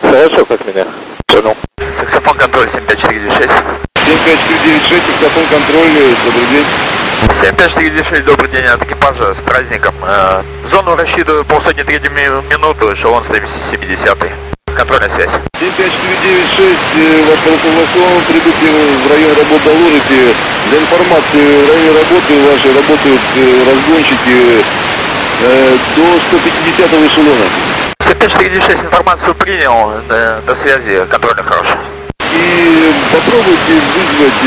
Хорошо, как меня. Понял. Саксофон контроль 75496. 75496, саксофон контроль, добрый день. 75496, добрый день, от экипажа с праздником. Зону рассчитываю полсотни третью минуту, эшелон 170-й. Контрольная связь. 75496, ваш руководство, прибытие в район работы доложите. Для информации, в районе работы вашей работают разгонщики до 150-го эшелона. 75496, информацию принял, до связи, контрольный хороший. И попробуйте вызвать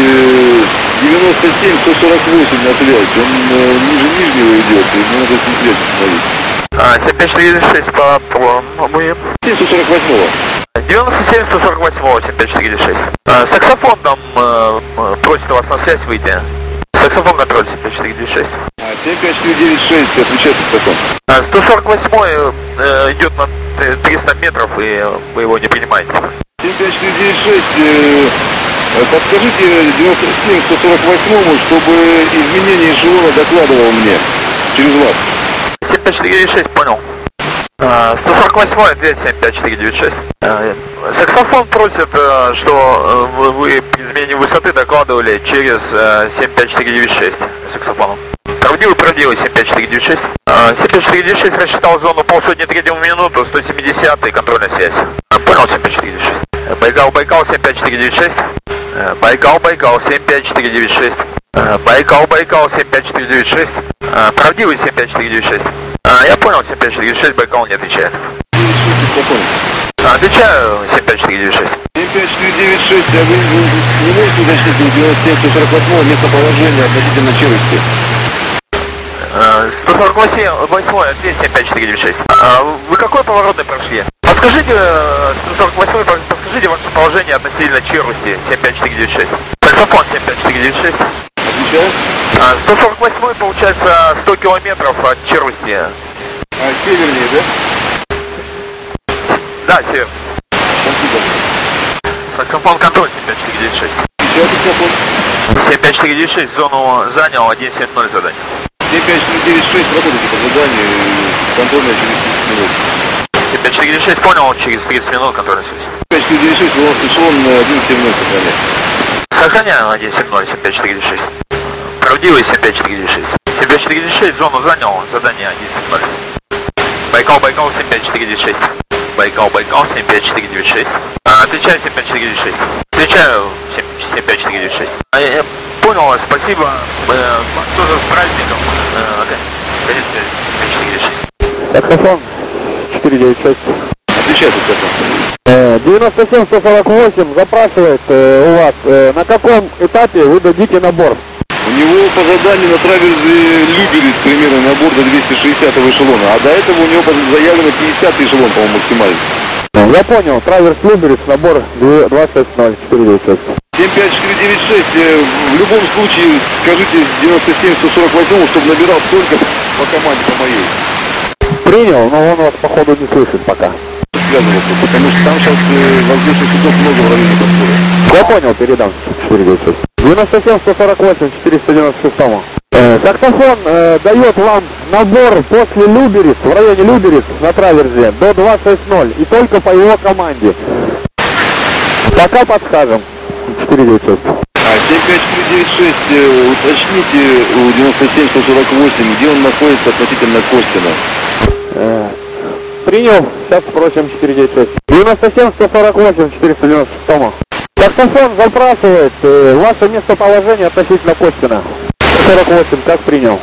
97-148 на связь, он ниже нижнего идет, и мне надо с ним связь установить. 75496 попробуем. 148-го. 97-148, 75496. Саксофон там просит вас на связь выйти. Саксофон контроль 75496. 75496, отвечайте саксофон. 148 идет на 300 метров, и вы его не принимаете. 75496, подскажите 97-148, чтобы изменение эшелона докладывал мне через вас. 75496, понял. 148 ответ 75496. Саксофон просит, что вы при изменении высоты докладывали через 75496 саксофоном. Правдивый 75496. 75496 рассчитал зону полсотни третью минуту, 170-й, контрольная связь. Понял, 75496. Байкал 75496. Байкал 75496. Байкал 75496. Правдивый 75496. Я понял, 75496, Байкал не отвечает. Отвечаю, 75496. 75496, а вы не можете уточнить у 97-148 местоположение относительно челюсти? 148, ответ 75496. Вы какой поворотный прошли? Подскажите, 148, подскажите ваше положение относительно челюсти 75496. Саксофон 75496. Отвечаю. 148 получается 100 километров от челюсти. Севернее, да? Да, север. Спасибо. Саксофон контроль 75496. Сейчас саксофон. 75496, зону занял, 170 задание. 75496, работайте по заданию, контрольная через 30 минут. 75496, понял, через 30 минут контрольная связь. 75496, у вас эшелон 11 минут сохраняет. Сохраняю 170, 7546. Правдивый 7546. 7546, зону занял, задание 170. Байкал 75496. Байкал 75496. Отвечаю 75496. Отвечаю 75496. Я понял вас, спасибо. Вас тоже с праздником. Конец 75496. Саксофон 496. Отвечайте, саксофон. 97-148 запрашивает у вас, на каком этапе вы дадите набор? У него по заданию на траверзе Люберец примерно набор до 260-го эшелона, а до этого у него заявлено 50-й эшелон, по-моему, максимально. Я понял, траверс Люберец, набор 260 496. 75496, в любом случае скажите 97-148, чтобы набирал столько по команде, по моей. Принял, но он вас походу не слышит пока. Связываться, потому что там сейчас воздушных судов много в районе подхода. Я понял, передам 496. 97-148 496. Саксофон дает вам набор после Люберец, в районе Люберец на траверзе до 260 и только по его команде. Пока подскажем. 496. 75496, уточните у 97-148, где он находится относительно Костина. Принял, сейчас спросим 496. 97-148 496. Саксофон запрашивает ваше местоположение относительно Костина. 148, как принял?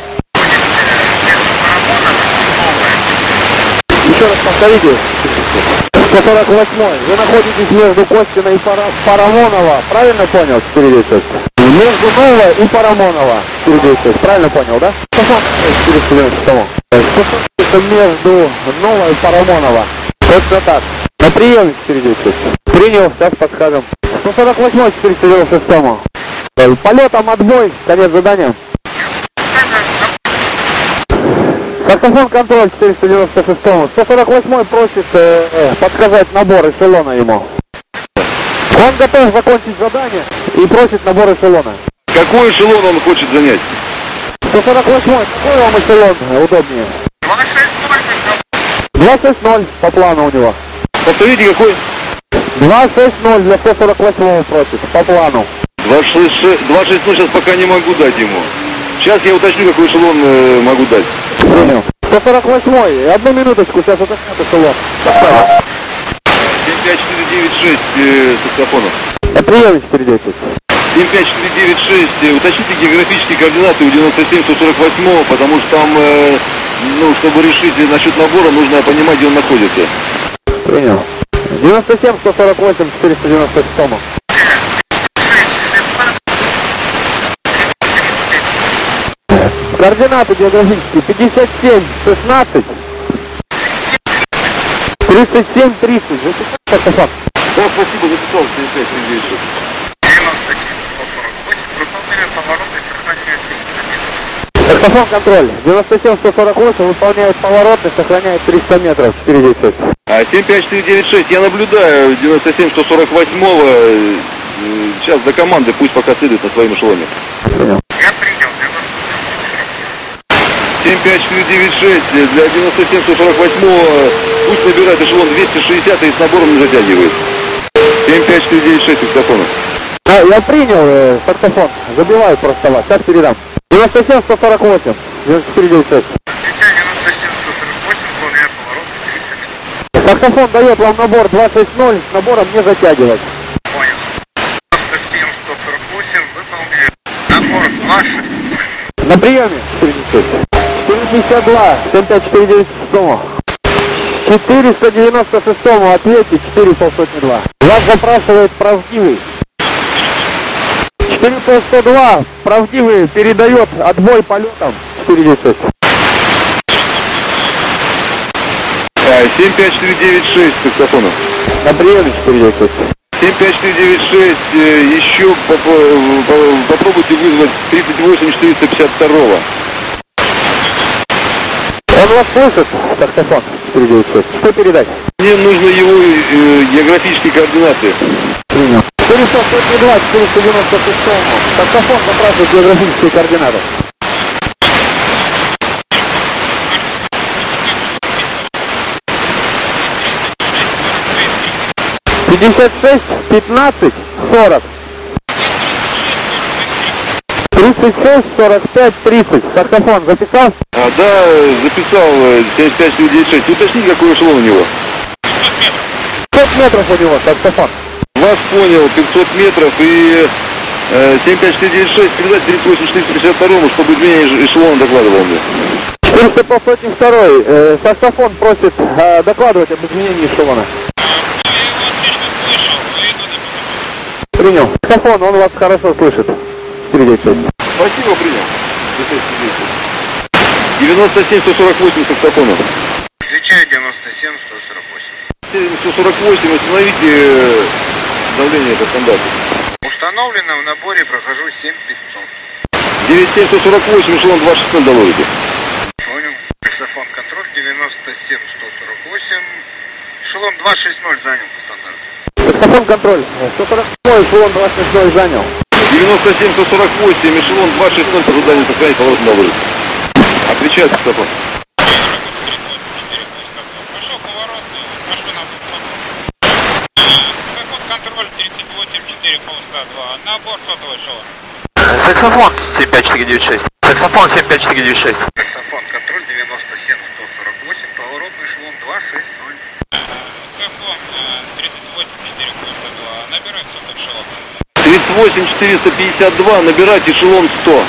Еще раз повторите. 148, вы находитесь между Костина и Парамонова, правильно понял, 496? Между Ново и Парамонова, 496, правильно понял, да? 496. Это между Ново и Парамонова. Точно так. На приеме 496. Принял, сейчас подскажем. 148 496. Полетом отбой, конец задания. Саксофон контроль 496. 148 просит подсказать набор эшелона ему. Он готов закончить задание и просит набор эшелона. Какой эшелон он хочет занять? 148, какой вам эшелон удобнее? 260 по плану у него. Повторите, какой? 260 для 148 просит, по плану. 260 сейчас пока не могу дать ему. Сейчас я уточню, какой эшелон могу дать. Понял. 148, одну минуточку, сейчас уточнят эшелон. 75496 саксофонов. Прием 410. 75496, уточните географические координаты у 97-148, потому что там, ну, чтобы решить насчет набора, нужно понимать, где он находится. Принял. 97-148, 496. Координаты географические 57-16, 37-30. Записал саксофон? Да, спасибо, записал 7596. Саксофон контроль. 97-148 выполняет поворот и сохраняет 300 метров. 496. 75496, я наблюдаю 97-148, сейчас до команды, пусть пока следует на своем эшелоне. Понял. Я принял. 75496 для 97-148, пусть набирает эшелон 260 и с набором не затягивает. 75496 саксофонов. Я принял саксофон. Забиваю просто вас. Сейчас передам. 97-148. 496. Саксофон дает вам набор 260, с набором не затягивать. Понял. 97-148, выполняю. Набор 260. На приеме. 452, 7549. 496 ответьте, 402. Вас запрашивает правдивый. 402 правдивый передает отбой полетом. 496. 75496 саксофонов. На приеме 496. 75496, еще попробуйте вызвать 38452. Он вас слышит, саксофон 496. Что передать? Мне нужно его географические координаты. Принял. 402, 496. Саксофон запрашивает географические координаты. Пятьдесят 15, 40. 36, 45, 30. Саксофон записал? Да, записал 75496. Уточните, какой эшелон у него. 500 метров у него саксофон. Вас понял, 500 метров и 75496 передать 38452, чтобы изменение эшелона докладывал мне. 402, саксофон просит докладывать об изменении эшелона. Принял. Саксофон, он вас хорошо слышит. 496. Спасибо, принял. 97-148 саксофонов. Отвечаю 97-148. 148, остановите давление по стандарту. Установлено в наборе, прохожу 7500. 97-148, эшелон 260 доложите. Понял. Саксофон контроль 97-148. Эшелон 260 занял по стандарту. Саксофон контроль. 148, эшелон 260 занял. 97-148, эшелон 260 по заданию сохранить поворот доложите. Отвечает саксофон. Пошел поворот, прошу на саксофон контроль 38-4 полоса 2. Набор сотового эшелона. Саксофон 75496. Саксофон 75496. Саксофон контроль 97-148. Поворотный эшелон 260. Саксофон 38-4 полоса 2. Набирай сотовый эшелон. 38-452, набирать эшелон 100.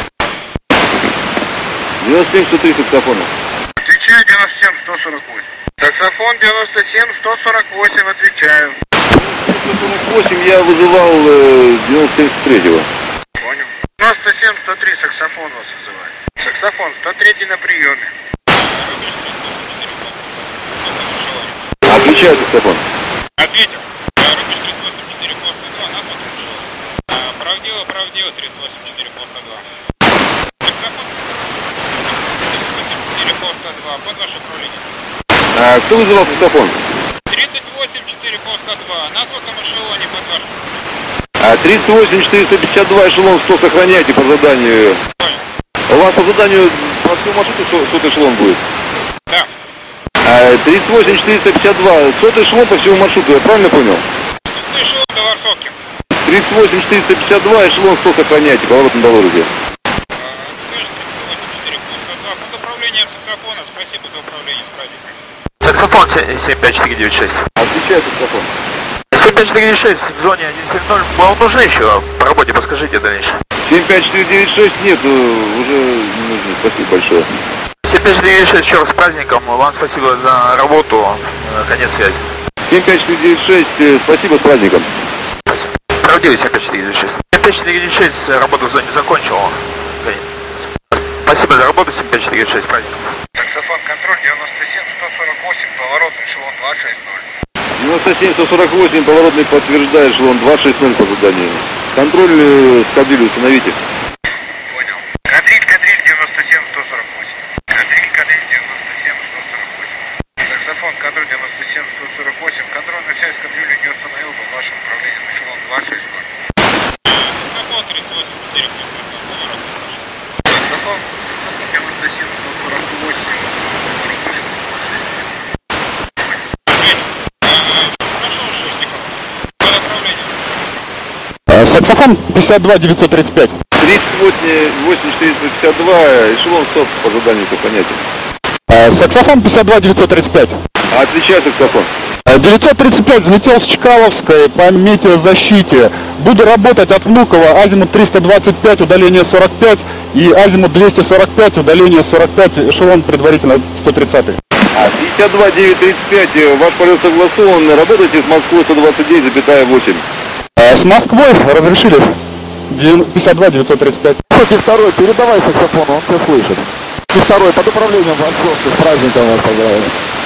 97-103 саксофона. Отвечаю 97-148. Саксофон 97-148, отвечаю. 148 я вызывал 97-103. Понял. 97-103 саксофон вас вызывает. Саксофон 103 на приеме. Отвечает саксофон. Ответил. Рубеж 38-4 полоса 2 на сотовый эшелон. Правдиво, 38-4 полоса 2. Саксофон 38-4 полоса 2. Под ваше управление. Кто вызывал саксофон? 38-4 полоса 2. На сотовом эшелоне под ваше. 38-452, эшелон 100 сохраняйте по заданию. Понял. У вас по заданию по всему маршруту 100 эшелон будет? Да. 38-452, сотый эшелон по всему маршруту, я правильно понял? Шестой эшелон до Варсовки. 38-452, эшелон 100 сохраняйте, поворот на Долорите. Под управлением саксофона, спасибо за управление с радио. Саксофон 75496. Отвечает саксофон. 75496 в зоне 170. Вам нужны еще по работе, подскажите дальше. 75496 нет, уже не нужно, спасибо большое. 75496, еще раз с праздником, вам спасибо за работу, конец связи. 75496, спасибо, с праздником. Правдивый 75496. 75496, работу в зоне закончил. Спасибо за работу, 75496, с праздником. Саксофон, контроль 97-148, поворотный эшелон 260. 97-148, поворотный подтверждает, эшелон 260 по заданию. Контроль эскадрилью установите. Понял. Кадриль 97-148. Кадриль 97-148. Саксофон, контроль 97-148. Контрольная связь эскадрильи не установил под вашим управлением эшелон 260. Саксофон 38-4. Саксофон 97-148. Саксофон 52-935. 38-452, эшелон 100 по заданию по понятию. Саксофон 52-935. Отвечает саксофон. 935 взлетел с Чкаловской по метеозащите. Буду работать от Внуково, азимут 325, удаление 45, и азимут 245, удаление 45, эшелон предварительно 130. 52-935, ваш полет согласован, работайте с Москвой 129,8. С Москвой разрешили 52-935. Второй, передавай саксофону, он все слышит. И второй, под управлением Варсовки, с праздником вас поздравляю.